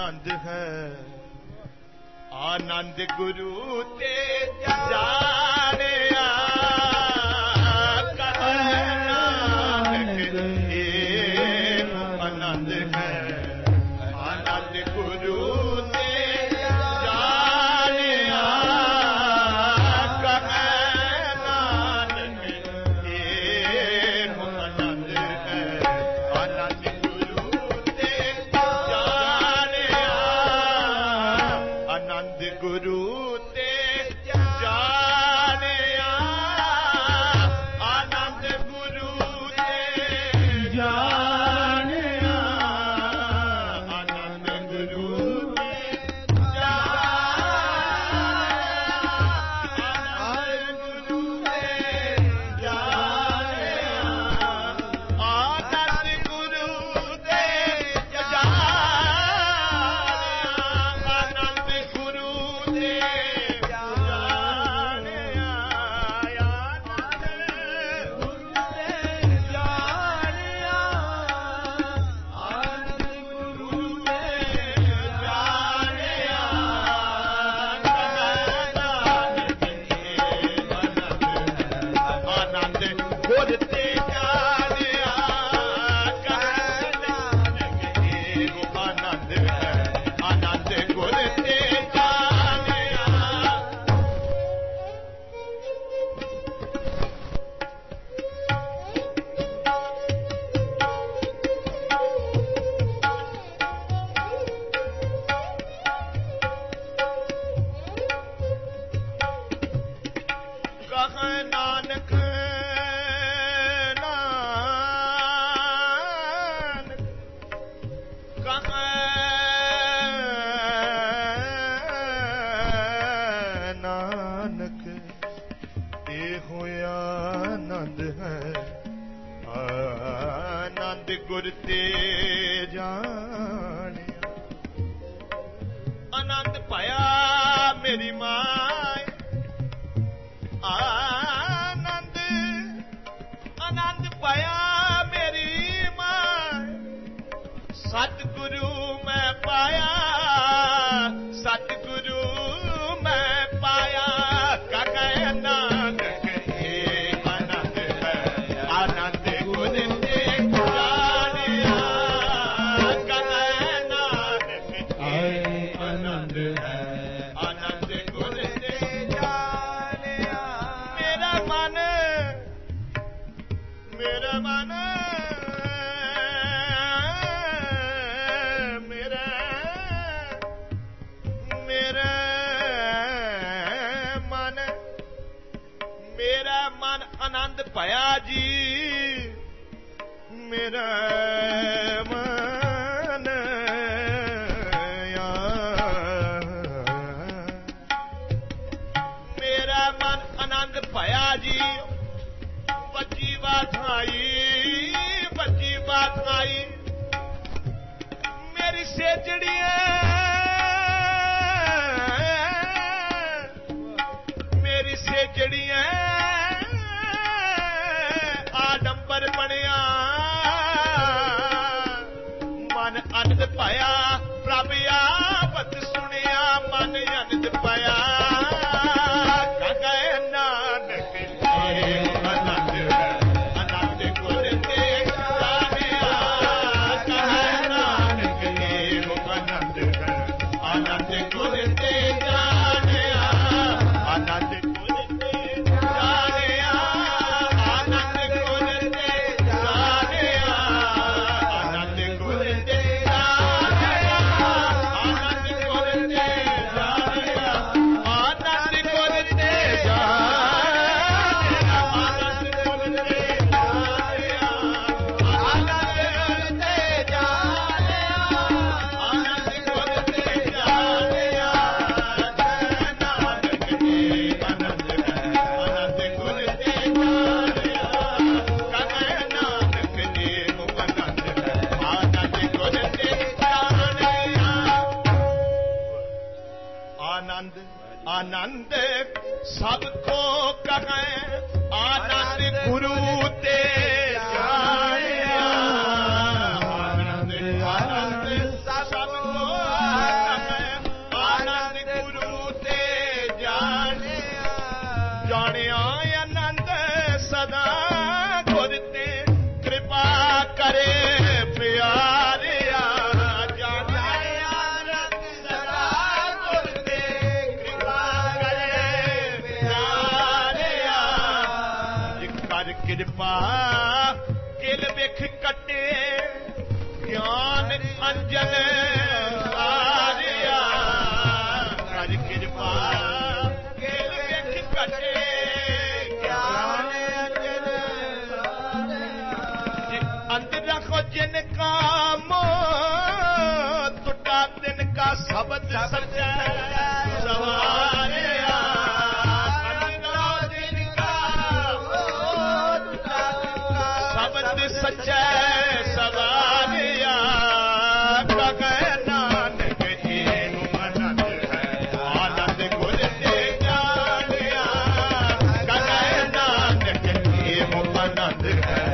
आनंद है आनंद गुरु ते जानिया आनंद है आनंद गुरु ते जानिया नानक आनंद है आनंद गुरु ते जानिया आनंद गुरु ते जानिया आनंद गुरु ते जानिया आनंद गुरु ते आनंद गुरु ते जानिया आनंद गुरु ते जानिया आनंद गुरु ते जानिया नानक नानक ए होया आनंद है आनंद गुर ते जानिया आनंद पाया मेरी माय आनंद आनंद पाया मेरी माय सतगुरु मैं पाया सतगुरु मैं पाया काका नानक ये आनंद है आनंद गुर ते जानिया काका नानक ये आनंद है आनंद गुर ते जानिया मेरा मन मेरा मन मेरा मन आनंद पाया जी मेरा मन मेरा मन आनंद पाया जी बच्ची बात आई मेरी सेजड़ी मेरी सेजड़ी आडंबर बनिया मन आनंद पाया प्रभ आपत सुनिया मन आनंद पाया कहे नानक आनंद है आनंद गुर ते जानिया कहे नानक आनंद है आनंद गुर ते जानिया आनंद गुर ते जानिया आनंद गुर ते जानिया आनंद गुर ते जानिया आनंद गुर ते जानिया आनंद गुर ते जानिया आनंद गुर ते जानिया आनंद गुर ते जानिया आनंद गुर ते जानिया नानक जी आनंद है आनंद गुर ते जानिया कहे नानक जी आनंद है आनंद गुर ते जानिया आनंद आनंद सबको कहे आनंद गुरु ते जानिया आनंद आनंद सबको किल विख कटे ज्ञान अंजन सारिया कर कृपा किल विख कटे ज्ञान अंजन सारिया अंदर रखो जिनका मोह टूटा तिनका शब्द सच्चा सवारिया सच्चा सवारिया कगन नानक एनु आनंद है आनंद गुर दे जानिया कगन नानक एनु आनंद है